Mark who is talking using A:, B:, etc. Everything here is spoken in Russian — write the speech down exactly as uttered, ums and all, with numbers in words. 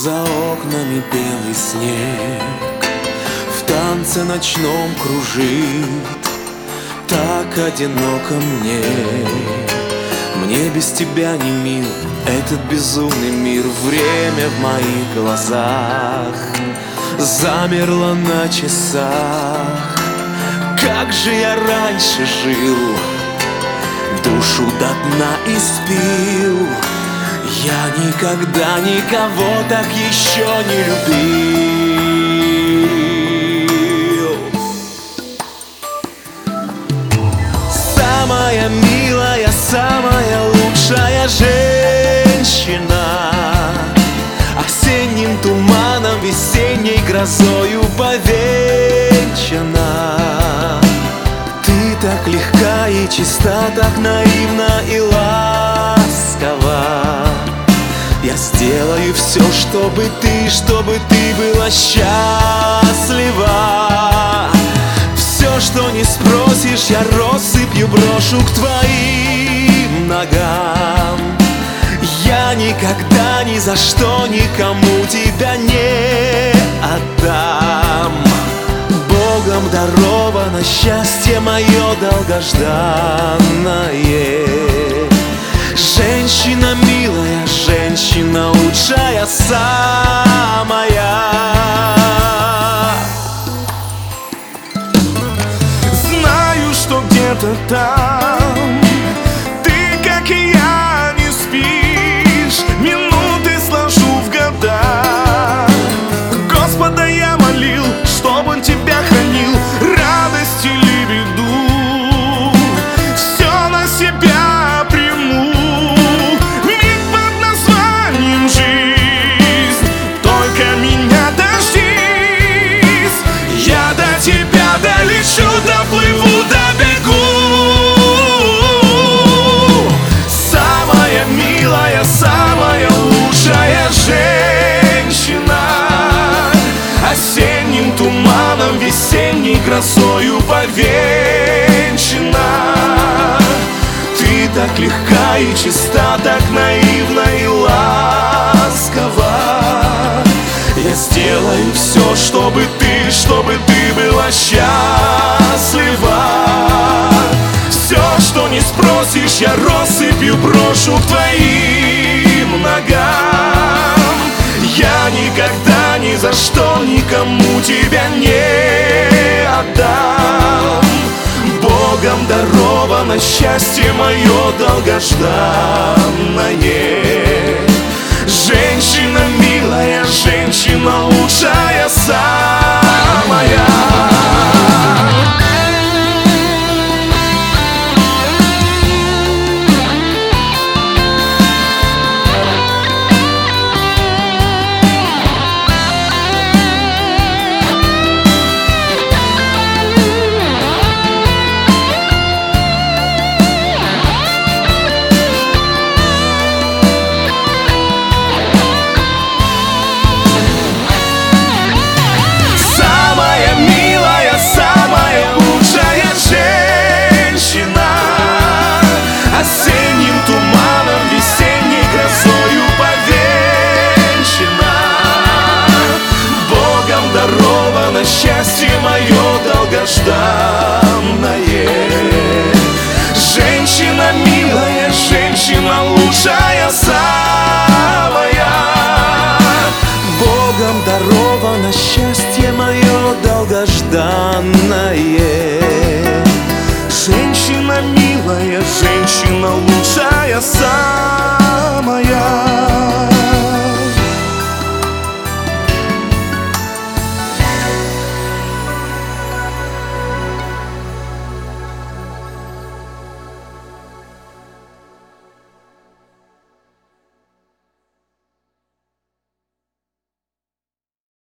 A: За окнами белый снег в танце ночном кружит. Так одиноко мне, мне без тебя не мил этот безумный мир. Время в моих глазах замерло на часах. Как же я раньше жил, душу до дна испил. Я никогда никого так еще не любил. Самая милая, самая лучшая женщина, осенним туманом, весенней грозою повенчана. Ты так легка и чиста, так наивна и ласкова. Я сделаю все, чтобы ты, чтобы ты была счастлива. Все, что не спросишь, я россыпью брошу к твоим ногам. Я никогда ни за что никому тебя не отдам. Богом даровано счастье мое долгожданное. Женщина милая, женщина лучшая самая.
B: Знаю, что где-то там ты, как и я, не спишь. Минуты сложу в года. Господа я молил, чтоб Он тебя хранил, радость или беду. Все на себя приму. Миг под названием жизнь, только меня дождись. Я до тебя долечу, доплыву, добегу. Самая милая, самая лучшая женщина, осенним туманом, весенней грозою повенчана. Ты так легка и чиста, так наивна и ласкова. Я сделаю все, чтобы ты, чтобы ты была счастлива. Все, что не спросишь, я россыпью брошу к твоим ногам. Я никогда ни за что никому тебя не отдам. Богом даровано счастье мое долгожданное. Женщина милая, женщина лучшая самая. Счастье мое долгожданное. Женщина милая, женщина лучшая самая.
A: Богом даровано счастье мое долгожданное.
B: Женщина милая, женщина лучшая.